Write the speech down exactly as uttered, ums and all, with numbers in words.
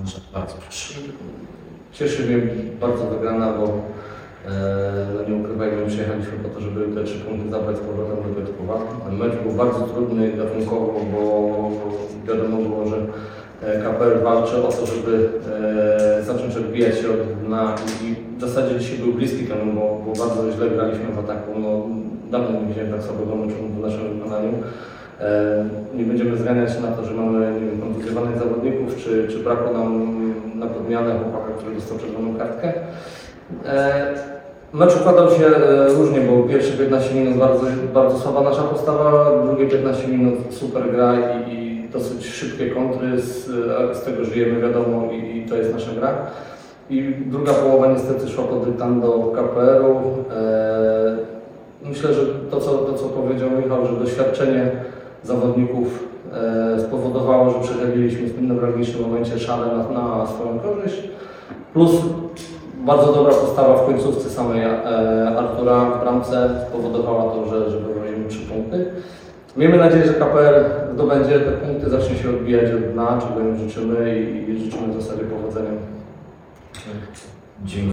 Bardzo proszę. Cieszy mnie bardzo wygrana, bo e, no nie ukrywajmy, przyjechaliśmy po to, żeby te trzy punkty zabrać z powrotem do Piotrkowa. Mecz był bardzo trudny gatunkowo, bo wiadomo było, że K P R walczy o to, żeby e, zacząć odbijać się od dna i w zasadzie dzisiaj był bliski temu, bo, bo bardzo źle graliśmy w ataku. No, dawno nie widziałem tak słabego meczu w naszym wykonaniu. E, nie będziemy zganiać na to, że mamy nie wiem, kontuzjowanych zawodników, czy, czy brakło nam na podmianę chłopaka, który dostał czerwoną kartkę. E, mecz układał się e, różnie, bo pierwsze piętnaście minut bardzo, bardzo słaba nasza postawa, drugie piętnaście minut super gra i, i dosyć szybkie kontry, z, z tego żyjemy wiadomo i, i to jest nasza gra. I druga połowa niestety szła pod dyktando K P R-u. E, myślę, że to co, to co powiedział Michał, że doświadczenie zawodników e, spowodowało, że przechyliliśmy w tym najważniejszym momencie szalę na, na swoją korzyść. Plus bardzo dobra postawa w końcówce samej e, Artura w bramce spowodowała to, że, że wywozimy trzy punkty. Miejmy nadzieję, że K P R zdobędzie te punkty, zacznie się odbijać od dna, czego im życzymy i, i życzymy w zasadzie powodzenia. Dziękuję.